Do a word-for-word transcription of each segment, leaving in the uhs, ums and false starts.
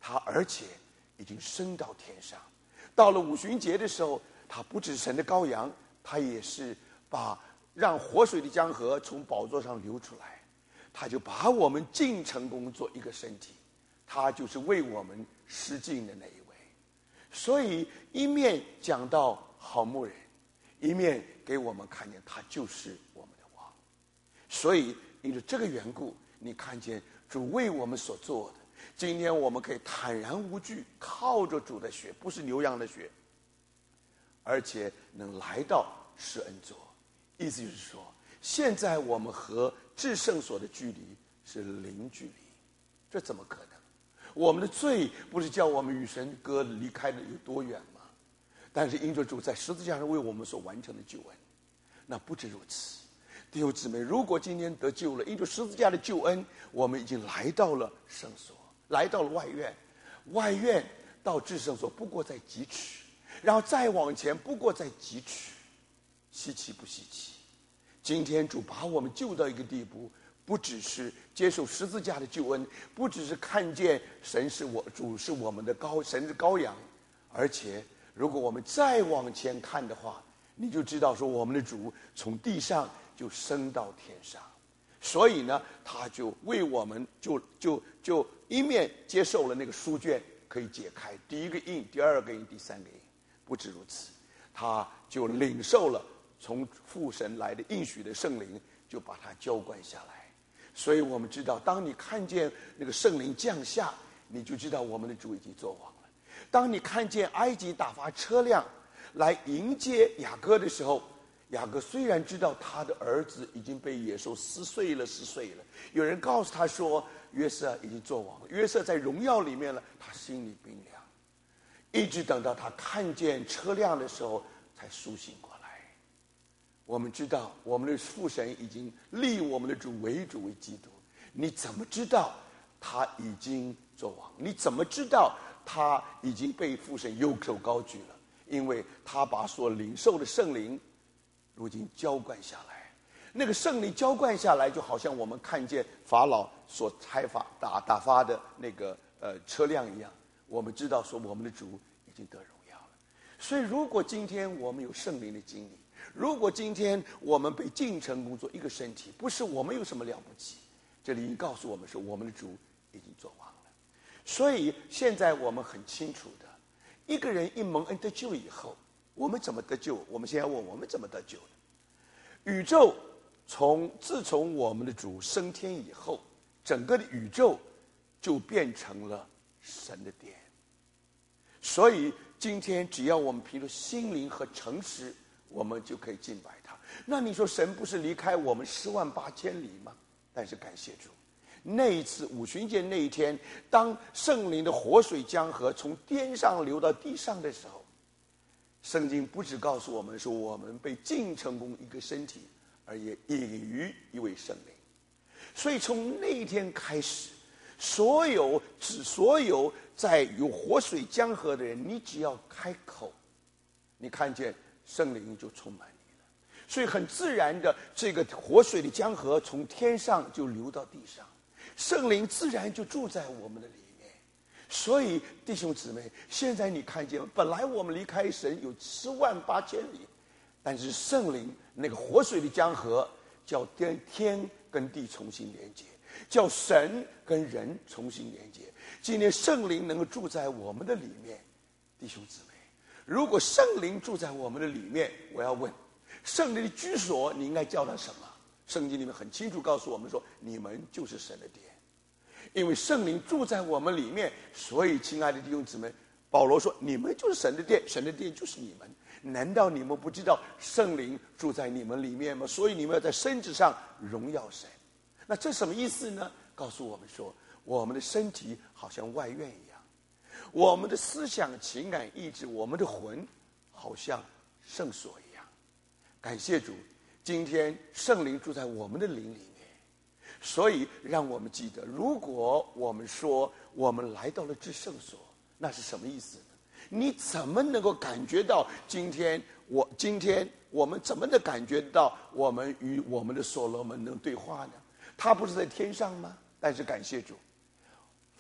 他而且已经升到天上。到了五旬节的时候，他不只是神的羔羊，他也是把让活水的江河从宝座上流出来，他就把我们尽成功做一个身体，他就是为我们施尽的那一位。所以一面讲到好牧人，一面给我们看见他就是我们的王。所以因着这个缘故，你看见主为我们所做的，今天我们可以坦然无惧，靠着主的血，不是牛羊的血，而且能来到施恩座。意思就是说，现在我们和至圣所的距离是零距离，这怎么可能？我们的罪不是叫我们与神隔离开的有多远吗？但是因着主在十字架上为我们所完成的救恩，那不止如此。弟兄姊妹，如果今天得救了，因着十字架的救恩，我们已经来到了圣所，来到了外院，外院到至圣所不过在几尺，然后再往前不过在几尺，稀奇不稀奇？今天主把我们救到一个地步，不只是接受十字架的救恩，不只是看见神是我主是我们的羔神是羔羊，而且如果我们再往前看的话，你就知道说我们的主从地上就升到天上。所以呢，他就为我们就就就一面接受了那个书卷可以解开，第一个印，第二个印，第三个印。不止如此，他就领受了从父神来的应许的圣灵，就把它浇灌下来。所以我们知道，当你看见那个圣灵降下，你就知道我们的主已经作王了。当你看见埃及打发车辆来迎接雅各的时候，雅各虽然知道他的儿子已经被野兽撕碎了撕碎了，有人告诉他说约瑟已经作王了，约瑟在荣耀里面了，他心里冰凉，一直等到他看见车辆的时候才苏醒过来。我们知道我们的父神已经立我们的主为主为基督，你怎么知道他已经作王？你怎么知道他已经被父神右手高举了？因为他把所领受的圣灵如今浇灌下来，那个圣灵浇灌下来，就好像我们看见法老所差发打打发的那个呃车辆一样，我们知道说我们的主已经得荣耀了。所以如果今天我们有圣灵的经历，如果今天我们被进城工作一个身体，不是我们有什么了不起，这里已经告诉我们说我们的主已经作王了。所以现在我们很清楚的，一个人一蒙恩得救以后，我们怎么得救？我们现在问我们怎么得救的？宇宙从自从我们的主升天以后，整个的宇宙就变成了神的殿。所以今天只要我们凭着心灵和诚实，我们就可以敬拜他。那你说神不是离开我们十万八千里吗？但是感谢主，那一次五旬节那一天，当圣灵的活水江河从天上流到地上的时候，圣经不只告诉我们说我们被尽成功一个身体，而也隐于一位圣灵。所以从那一天开始，所有只所有在有活水江河的人，你只要开口，你看见圣灵就充满你了。所以很自然的，这个活水的江河从天上就流到地上，圣灵自然就住在我们的里面。所以弟兄姊妹，现在你看见，本来我们离开神有十万八千里，但是圣灵那个活水的江河叫天天跟地重新连接，叫神跟人重新连接。今天圣灵能够住在我们的里面，弟兄姊妹，如果圣灵住在我们的里面，我要问，圣灵的居所你应该叫它什么？圣经里面很清楚告诉我们说，你们就是神的殿。因为圣灵住在我们里面，所以亲爱的弟兄姊妹，保罗说你们就是神的殿，神的殿就是你们。难道你们不知道圣灵住在你们里面吗？所以你们要在身子上荣耀神。那这什么意思呢？告诉我们说，我们的身体好像外院一样，我们的思想情感意志，我们的魂好像圣所一样。感谢主，今天圣灵住在我们的灵里面。所以让我们记得，如果我们说我们来到了至圣所，那是什么意思呢？你怎么能够感觉到今天我今天我们怎么能感觉到我们与我们的所罗门能对话呢？他不是在天上吗？但是感谢主，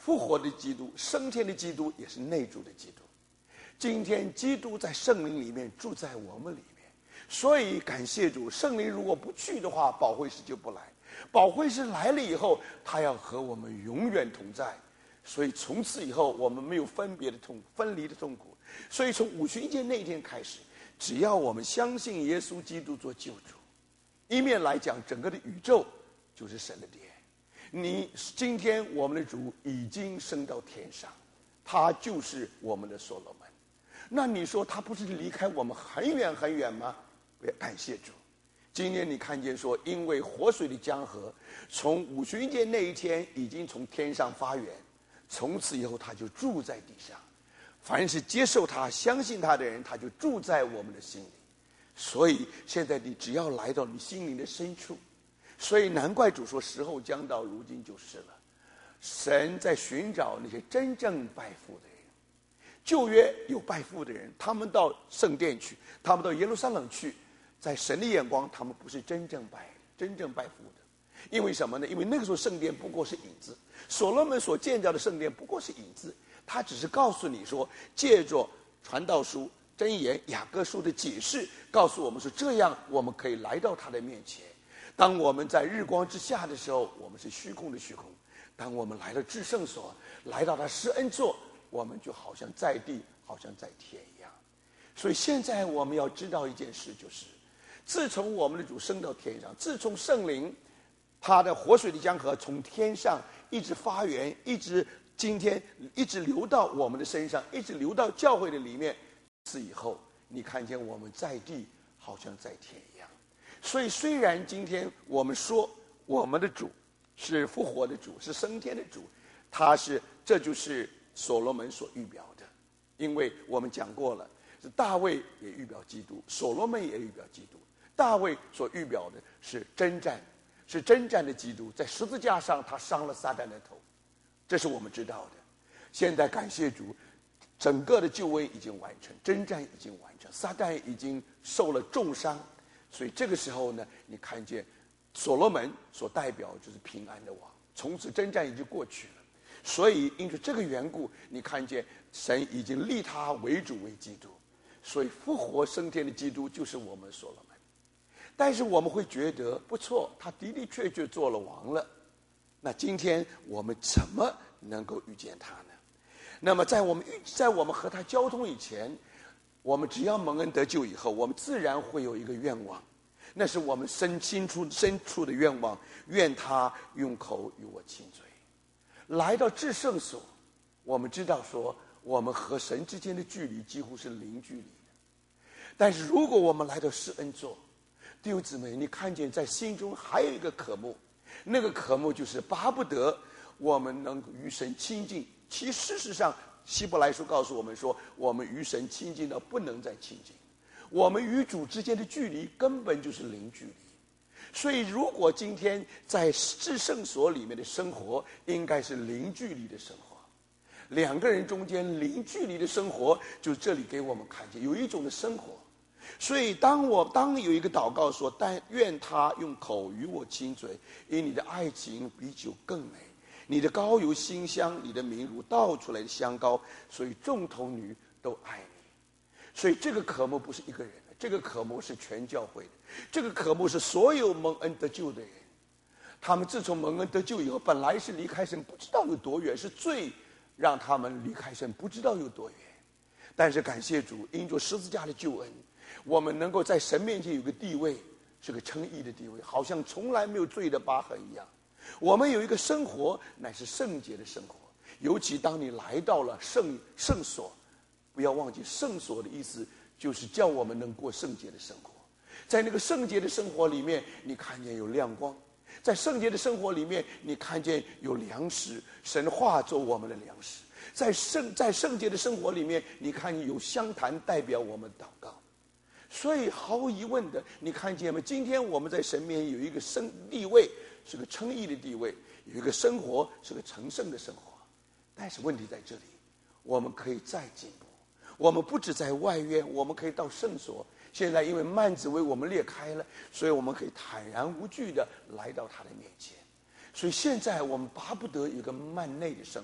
复活的基督，升天的基督，也是内住的基督。今天基督在圣灵里面住在我们里面，所以感谢主，圣灵如果不去的话，保惠师就不来。保惠师来了以后，他要和我们永远同在，所以从此以后我们没有分别的痛分离的痛苦。所以从五旬节那一天开始，只要我们相信耶稣基督做救主，一面来讲，整个的宇宙就是神的殿。你今天我们的主已经升到天上，他就是我们的所罗门。那你说他不是离开我们很远很远吗？感谢主，今天你看见说，因为活水的江河从五旬节那一天已经从天上发源，从此以后他就住在地上。凡是接受他相信他的人，他就住在我们的心里。所以现在你只要来到你心灵的深处，所以难怪主说时候将到，如今就是了。神在寻找那些真正拜父的人。旧约有拜父的人，他们到圣殿去，他们到耶路撒冷去，在神的眼光，他们不是真正拜真正拜父的。因为什么呢？因为那个时候圣殿不过是影子，所罗门所建造的圣殿不过是影子，他只是告诉你说，借着传道书、箴言、雅各书的解释，告诉我们说，这样我们可以来到他的面前。当我们在日光之下的时候，我们是虚空的虚空；当我们来到至圣所，来到他施恩座，我们就好像在地，好像在天一样。所以现在我们要知道一件事，就是自从我们的主升到天上，自从圣灵他的活水的江河从天上一直发源，一直今天一直流到我们的身上，一直流到教会的里面，此以后你看见我们在地好像在天一样。所以虽然今天我们说我们的主是复活的主，是升天的主，他是这就是所罗门所预表的。因为我们讲过了，是大卫也预表基督，所罗门也预表基督。大卫所预表的是征战，是征战的基督，在十字架上他伤了撒旦的头，这是我们知道的。现在感谢主，整个的救恩已经完成，征战已经完成，撒旦已经受了重伤。所以这个时候呢，你看见所罗门所代表就是平安的王，从此征战已经过去了。所以因着这个缘故，你看见神已经立他为主为基督，所以复活升天的基督就是我们所罗门。但是我们会觉得不错，他的的确确做了王了。那今天我们怎么能够遇见他呢？那么在我们遇在我们和他交通以前，我们只要蒙恩得救以后，我们自然会有一个愿望，那是我们深心处深处的愿望，愿他用口与我亲嘴。来到至圣所，我们知道说我们和神之间的距离几乎是零距离的。但是如果我们来到施恩座，弟兄姊妹，你看见在心中还有一个渴慕，那个渴慕就是巴不得我们能与神亲近。其事实上希伯来书告诉我们说，我们与神亲近到不能再亲近，我们与主之间的距离根本就是零距离。所以如果今天在至圣所里面的生活应该是零距离的生活，两个人中间零距离的生活，就这里给我们看见有一种的生活。所以当我当有一个祷告说，但愿他用口与我亲嘴，因你的爱情比酒更美，你的膏油馨香，你的名如倒出来的香膏，所以众童女都爱你。所以这个渴慕不是一个人的，这个渴慕是全教会的，这个渴慕是所有蒙恩得救的人。他们自从蒙恩得救以后，本来是离开神不知道有多远，是罪让他们离开神不知道有多远。但是感谢主，因着十字架的救恩，我们能够在神面前有个地位，是个称义的地位，好像从来没有罪的疤痕一样。我们有一个生活乃是圣洁的生活，尤其当你来到了圣圣所，不要忘记圣所的意思就是叫我们能过圣洁的生活。在那个圣洁的生活里面，你看见有亮光，在圣洁的生活里面，你看见有粮食，神化作我们的粮食。在圣在圣洁的生活里面，你看有香坛代表我们祷告。所以毫无疑问的，你看见吗？今天我们在神面前有一个圣地位，是个称义的地位，有一个生活是个成圣的生活。但是问题在这里，我们可以再进步，我们不只在外院，我们可以到圣所。现在因为幔子为我们裂开了，所以我们可以坦然无惧的来到他的面前。所以现在我们巴不得有一个幔内的生活，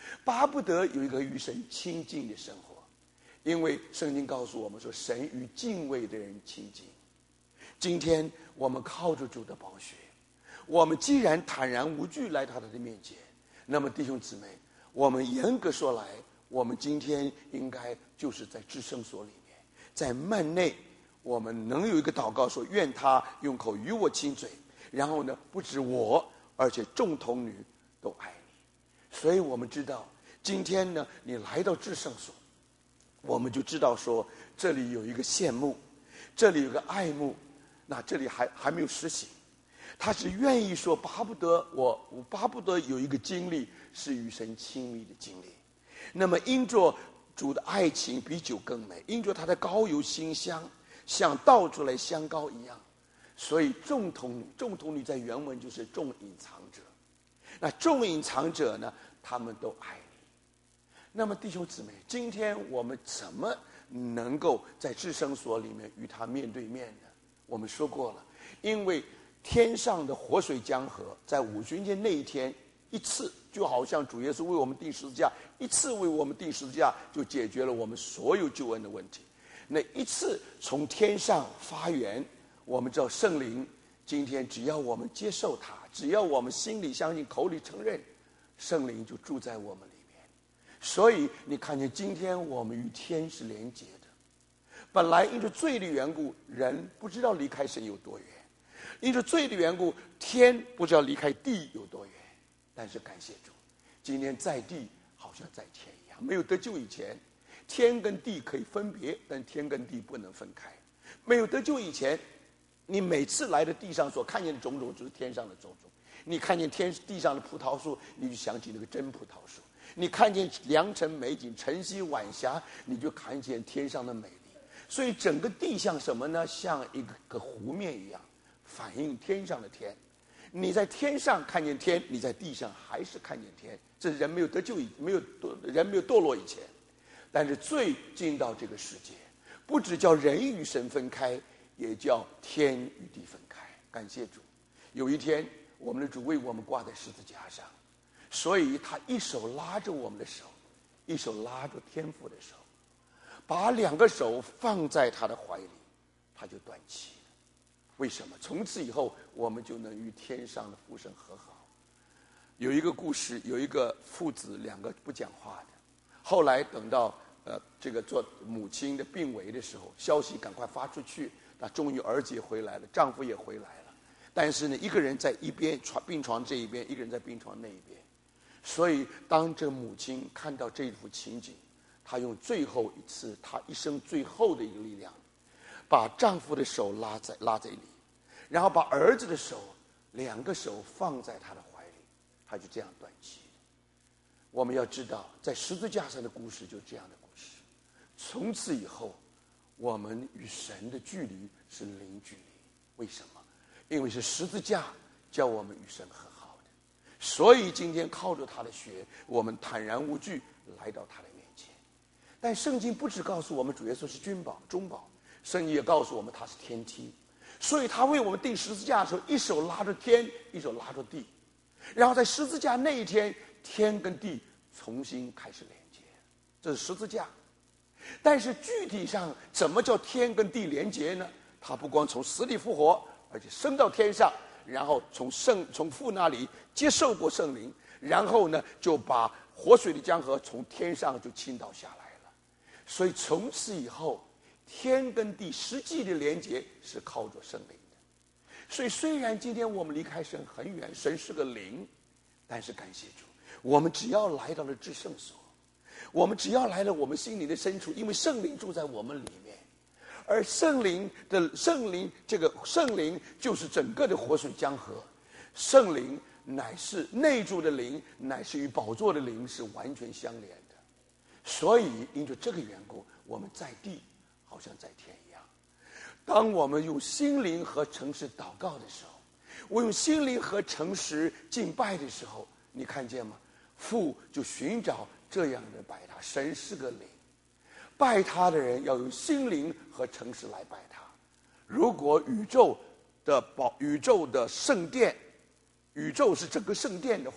巴不得有一个与神亲近的生活，因为圣经告诉我们说，神与敬畏的人亲近。今天我们靠着主的宝血，我们既然坦然无惧来到他的面前，那么弟兄姊妹，我们严格说来，我们今天应该就是在至圣所里面，在幔内，我们能有一个祷告说，愿他用口与我亲嘴，然后呢，不止我，而且众童女都爱你。所以我们知道今天呢，你来到至圣所，我们就知道说，这里有一个羡慕，这里有个爱慕，那这里还还没有实行。他是愿意说，巴不得我我巴不得有一个经历是与神亲密的经历。那么因着主的爱情比酒更美，因着他的膏油馨香，像倒出来香膏一样，所以众童女，众童女在原文就是众隐藏者。那众隐藏者呢，他们都爱你。那么弟兄姊妹，今天我们怎么能够在至圣所里面与他面对面呢？我们说过了，因为天上的活水江河在五旬节那一天一次，就好像主耶稣为我们钉十字架，一次为我们钉十字架就解决了我们所有救恩的问题。那一次从天上发源，我们知道圣灵今天只要我们接受他，只要我们心里相信，口里承认，圣灵就住在我们里面。所以你看见今天我们与天是连结的。本来因着罪的缘故，人不知道离开神有多远，因着罪的缘故，天不知道离开地有多远。但是感谢主，今天在地好像在天一样。没有得救以前，天跟地可以分别，但天跟地不能分开。没有得救以前，你每次来的地上所看见的种种，就是天上的种种。你看见天地上的葡萄树，你就想起那个真葡萄树；你看见良辰美景、晨曦晚霞，你就看见天上的美丽。所以整个地像什么呢？像一个个湖面一样，反映天上的天。你在天上看见天，你在地上还是看见天。这是人没有得救以没有人没有堕落以前。但是罪进到这个世界，不只叫人与神分开，也叫天与地分开。感谢主，有一天我们的主为我们挂在十字架上，所以他一手拉着我们的手，一手拉着天父的手，把两个手放在他的怀里，他就断气了。为什么？从此以后我们就能与天上的父神和好。有一个故事，有一个父子两个不讲话的，后来等到呃这个做母亲的病危的时候，消息赶快发出去，那终于儿子也回来了，丈夫也回来了，但是呢，一个人在一边床病床这一边，一个人在病床那一边。所以当这母亲看到这幅情景，她用最后一次她一生最后的一个力量，把丈夫的手拉在拉在里，然后把儿子的手两个手放在他的怀里，他就这样断气。我们要知道，在十字架上的故事就这样的故事。从此以后，我们与神的距离是零距离。为什么？因为是十字架叫我们与神和好的。所以今天靠着他的血，我们坦然无惧来到他的面前。但圣经不只告诉我们主耶稣是君宝中宝，圣经也告诉我们他是天梯。所以他为我们钉十字架的时候，一手拉着天，一手拉着地，然后在十字架那一天，天跟地重新开始连接，这是十字架。但是具体上怎么叫天跟地连接呢？他不光从死里复活，而且升到天上，然后从圣从父那里接受过圣灵，然后呢就把活水的江河从天上就倾倒下来了。所以从此以后，天跟地实际的连接是靠着圣灵的。所以虽然今天我们离开神很远，神是个灵，但是感谢主，我们只要来到了至圣所，我们只要来了我们心灵的深处，因为圣灵住在我们里面，而圣灵的圣灵这个圣灵就是整个的活水江河，圣灵乃是内住的灵，乃是与宝座的灵是完全相连的。所以因着这个缘故，我们在地好像在天一样。当我们用心灵和诚实祷告的时候，我用心灵和诚实敬拜的时候，你看见吗？父就寻找这样的拜他。神是个灵，拜他的人要用心灵和诚实来拜他。如果宇宙的宝宇宙的圣殿，宇宙是整个圣殿的话，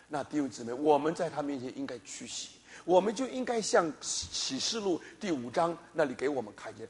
那弟兄姊妹，我们在他面前应该屈膝，我们就应该像启示录第五章那里给我们看见，